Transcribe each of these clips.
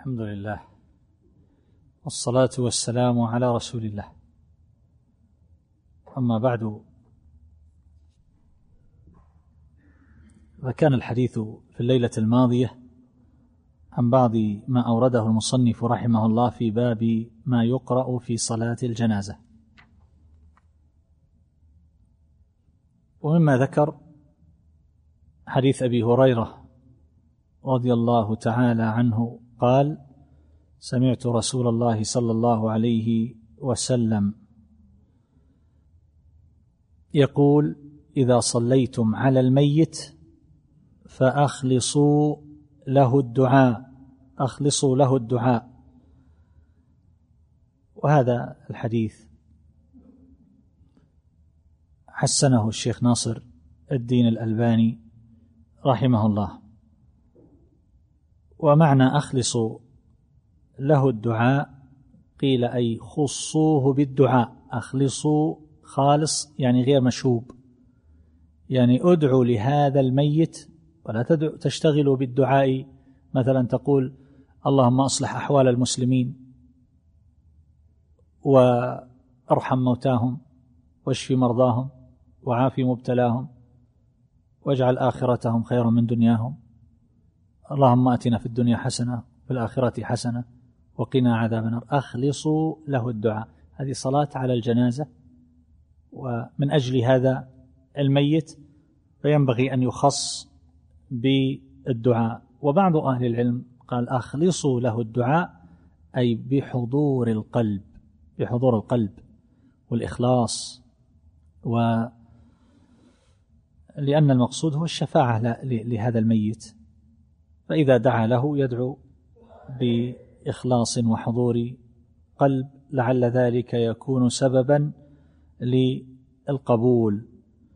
الحمد لله والصلاة والسلام على رسول الله. أما بعد، فكان الحديث في الليلة الماضية عن بعض ما أورده المصنف رحمه الله في باب ما يقرأ في صلاة الجنازة، ومما ذكر حديث أبي هريرة رضي الله تعالى عنه قال: سمعت رسول الله صلى الله عليه وسلم يقول: إذا صليتم على الميت فأخلصوا له الدعاء، أخلصوا له الدعاء. وهذا الحديث حسنه الشيخ ناصر الدين الألباني رحمه الله. ومعنى أخلصوا له الدعاء قيل أي خصوه بالدعاء. أخلصوا خالص يعني غير مشوب، يعني أدعوا لهذا الميت ولا تشتغلوا بالدعاء، مثلا تقول اللهم أصلح أحوال المسلمين وأرحم موتاهم واشف مرضاهم وعافي مبتلاهم واجعل آخرتهم خيرا من دنياهم، اللهم آتنا في الدنيا حسنة في الآخرة حسنة وقنا عذاب النار. أخلصوا له الدعاء، هذه صلاة على الجنازة ومن أجل هذا الميت، فينبغي أن يخص بالدعاء. وبعض أهل العلم قال أخلصوا له الدعاء أي بحضور القلب، بحضور القلب والإخلاص، ولأن المقصود هو الشفاعة لهذا الميت، فإذا دعا له يدعو بإخلاص وحضور قلب، لعل ذلك يكون سببا للقبول.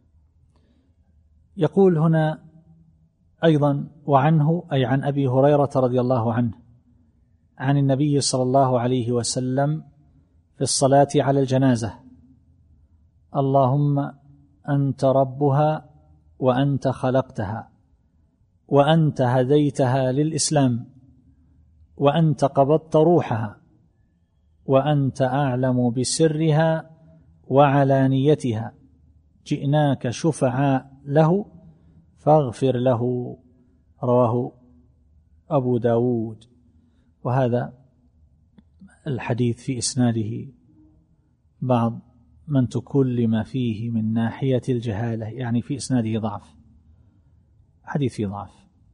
يقول هنا أيضا: وعنه أي عن أبي هريرة رضي الله عنه عن النبي صلى الله عليه وسلم في الصلاة على الجنازة: اللهم أنت ربها وأنت خلقتها وأنت هديتها للإسلام وأنت قبضت روحها وأنت أعلم بسرها وعلانيتها، جئناك شفعاء له فاغفر له. رواه أبو داود. وهذا الحديث في إسناده بعض من تكلم فيه من ناحية الجهالة، يعني في إسناده ضعف، حديث فيه ضعف،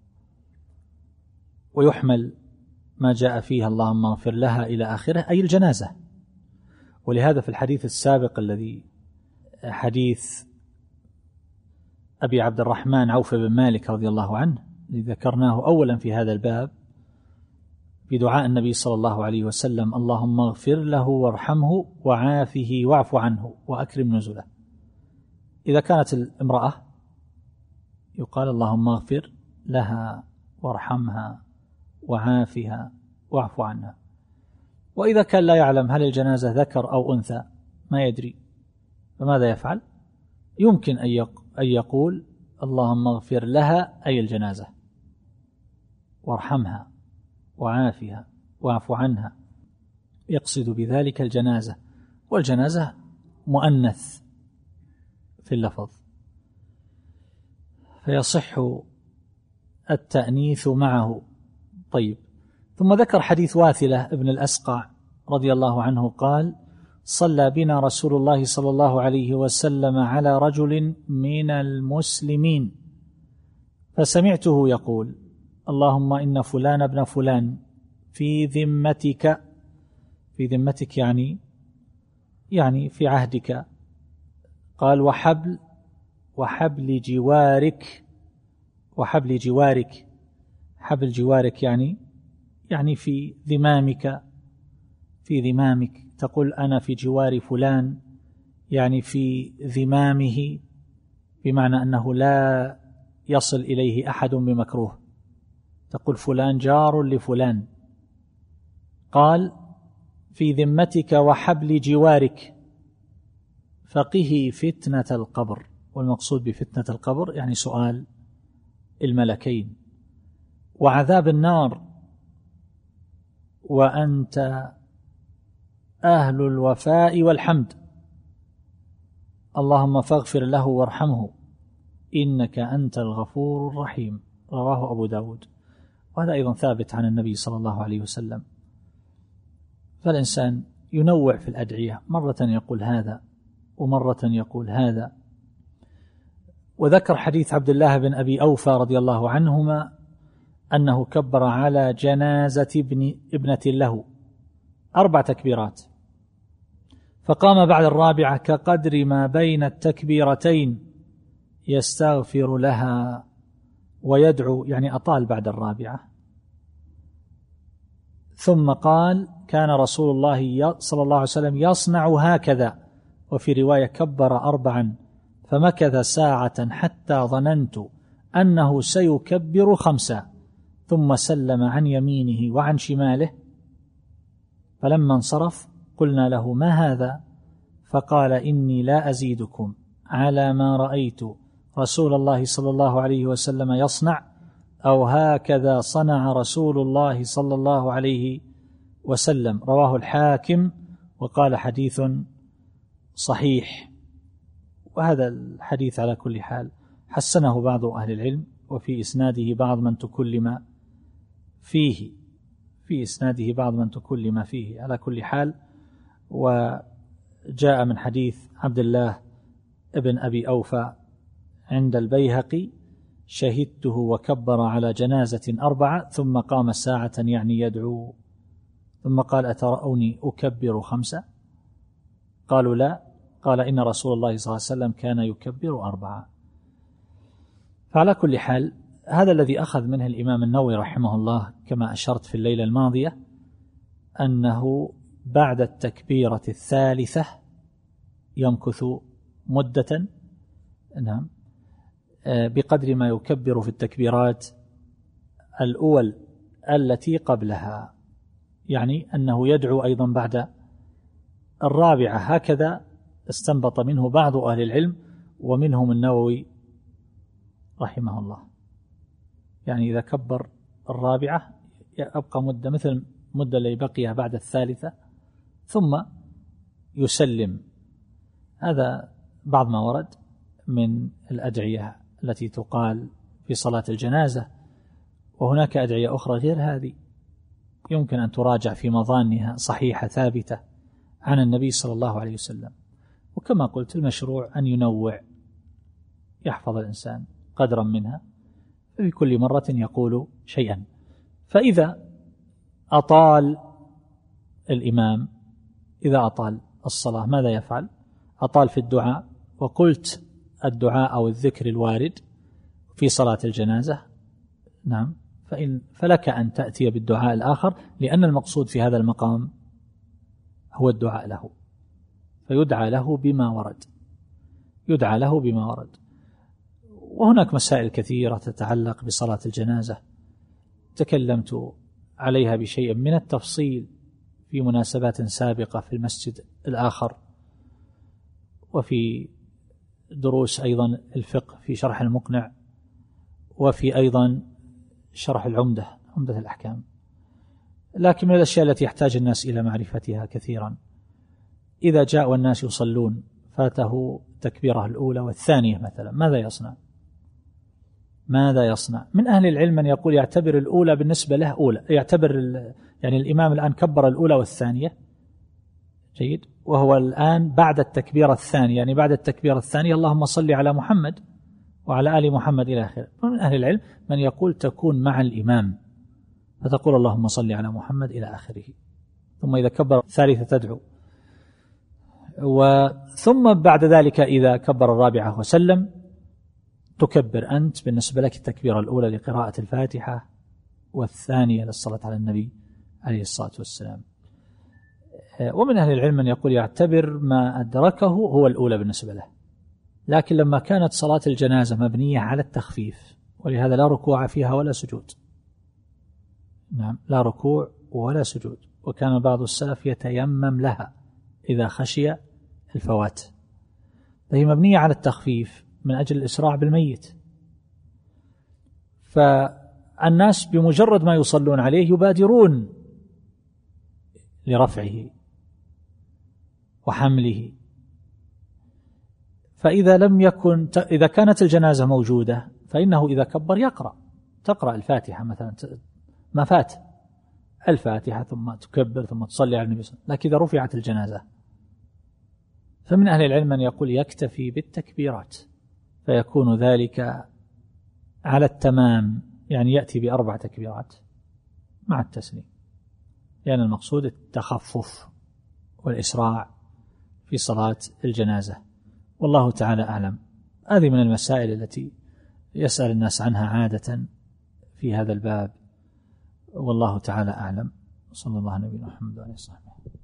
ويحمل ما جاء فيها اللهم اغفر لها إلى آخره أي الجنازة. ولهذا في الحديث السابق الذي حديث أبي عبد الرحمن عوف بن مالك رضي الله عنه الذي ذكرناه أولا في هذا الباب في دعاء النبي صلى الله عليه وسلم: اللهم اغفر له وارحمه وعافه واعف عنه وأكرم نزله. إذا كانت الامرأة يقال اللهم اغفر لها وارحمها وعافها واعف عنها. وإذا كان لا يعلم هل الجنازة ذكر أو أنثى، ما يدري، فماذا يفعل؟ يمكن أن يقول اللهم اغفر لها أي الجنازة وارحمها وعافها واعف عنها، يقصد بذلك الجنازة، والجنازة مؤنث في اللفظ فيصح التأنيث معه. طيب، ثم ذكر حديث واثلة ابن الأسقع رضي الله عنه قال: صلى بنا رسول الله صلى الله عليه وسلم على رجل من المسلمين فسمعته يقول: اللهم إن فلان ابن فلان في ذمتك، في ذمتك يعني في عهدك. قال: وحبل جوارك، وحبل جوارك، حبل جوارك يعني في ذمامك، في ذمامك. تقول أنا في جوار فلان يعني في ذمامه، بمعنى أنه لا يصل إليه أحد بمكروه. تقول فلان جار لفلان. قال: في ذمتك وحبل جوارك فقه فتنة القبر. والمقصود بفتنة القبر يعني سؤال الملكين، وعذاب النار وأنت أهل الوفاء والحمد، اللهم فاغفر له وارحمه إنك أنت الغفور الرحيم. رواه أبو داود. وهذا أيضا ثابت عن النبي صلى الله عليه وسلم. فالإنسان ينوع في الأدعية، مرة يقول هذا ومرة يقول هذا. وذكر حديث عبد الله بن أبي أوفى رضي الله عنهما أنه كبر على جنازة ابنة له 4 تكبيرات، فقام بعد الرابعة كقدر ما بين التكبيرتين يستغفر لها ويدعو، يعني أطال بعد الرابعة. ثم قال كان رسول الله صلى الله عليه وسلم يصنع هكذا، وفي رواية كبر 4 فمكث ساعة حتى ظننت أنه سيكبر 5 ثم سلم عن يمينه وعن شماله، فلما انصرف قلنا له ما هذا؟ فقال إني لا أزيدكم على ما رأيت رسول الله صلى الله عليه وسلم يصنع، أو هكذا صنع رسول الله صلى الله عليه وسلم. رواه الحاكم وقال حديث صحيح. وهذا الحديث على كل حال حسنه بعض أهل العلم، وفي إسناده بعض من تكلم فيه، على كل حال. وجاء من حديث عبد الله ابن أبي أوفى عند البيهقي شهدته وكبر على جنازة 4 ثم قام ساعة يعني يدعو، ثم قال أترأوني أكبر 5؟ قالوا لا، قال إن رسول الله صلى الله عليه وسلم كان يكبر 4. فعلى كل حال هذا الذي أخذ منه الإمام النووي رحمه الله كما أشرت في الليلة الماضية، أنه بعد التكبيرة الثالثة يمكث مدة بقدر ما يكبر في التكبيرات الأول التي قبلها، يعني أنه يدعو أيضا بعد الرابعة. هكذا استنبط منه بعض أهل العلم ومنهم النووي رحمه الله، يعني إذا كبر الرابعة يبقى مدة مثل مدة اللي بقيها بعد الثالثة ثم يسلم. هذا بعض ما ورد من الأدعية التي تقال في صلاة الجنازة. وهناك أدعية أخرى غير هذه يمكن أن تراجع في مظانها صحيحة ثابتة عن النبي صلى الله عليه وسلم. وكما قلت المشروع أن ينوع، يحفظ الإنسان قدرا منها، في كل مرة يقول شيئا. فإذا أطال الإمام، إذا أطال الصلاة ماذا يفعل؟ أطال في الدعاء، وقلت الدعاء أو الذكر الوارد في صلاة الجنازة، نعم، فلك أن تأتي بالدعاء الآخر، لأن المقصود في هذا المقام هو الدعاء له، فيدعى له بما ورد. وهناك مسائل كثيرة تتعلق بصلاة الجنازة تكلمت عليها بشيء من التفصيل في مناسبات سابقة في المسجد الآخر، وفي دروس أيضا الفقه في شرح المقنع، وفي أيضا شرح عمدة الأحكام. لكن من الأشياء التي يحتاج الناس إلى معرفتها كثيرا، إذا جاء والناس يصلون فاته تكبيره الأولى والثانية مثلا، ماذا يصنع؟ من أهل العلم من يقول يعتبر الأولى بالنسبة له أولى، يعتبر يعني الإمام الآن كبر الأولى والثانية، جيد، وهو الآن بعد التكبيرة الثانية، يعني بعد التكبيرة الثانية اللهم صل على محمد وعلى آل محمد إلى آخره. من أهل العلم من يقول تكون مع الإمام، فتقول اللهم صل على محمد إلى آخره، ثم إذا كبر الثالثة تدعو، ثم بعد ذلك إذا كبر الرابعة وسلم تكبر أنت بالنسبة لك التكبيرة الأولى لقراءة الفاتحة، والثانية للصلاة على النبي عليه الصلاة والسلام. ومن أهل العلم من يقول يعتبر ما أدركه هو الأولى بالنسبة له، لكن لما كانت صلاة الجنازة مبنية على التخفيف، ولهذا لا ركوع فيها ولا سجود، نعم، لا ركوع ولا سجود، وكان بعض السلف يتيمم لها إذا خشي الفوات، فهي مبنية على التخفيف من أجل الإسراع بالميت. فالناس بمجرد ما يصلون عليه يبادرون لرفعه وحمله. فإذا لم يكن إذا كانت الجنازة موجودة فإنه إذا كبر تقرأ الفاتحة مثلا، ما فات الفاتحة ثم تكبر ثم تصلي على النبي صلى الله عليه وسلم. لكن إذا رفعت الجنازة فمن أهل العلم من يقول يكتفي بالتكبيرات، فيكون ذلك على التمام، يعني يأتي ب4 تكبيرات مع التسليم، لأن المقصود التخفف والإسراع في صلاة الجنازة. والله تعالى أعلم. هذه من المسائل التي يسأل الناس عنها عادة في هذا الباب، والله تعالى أعلم. صلى الله عليه وسلم محمد وعلى آله وصحبه.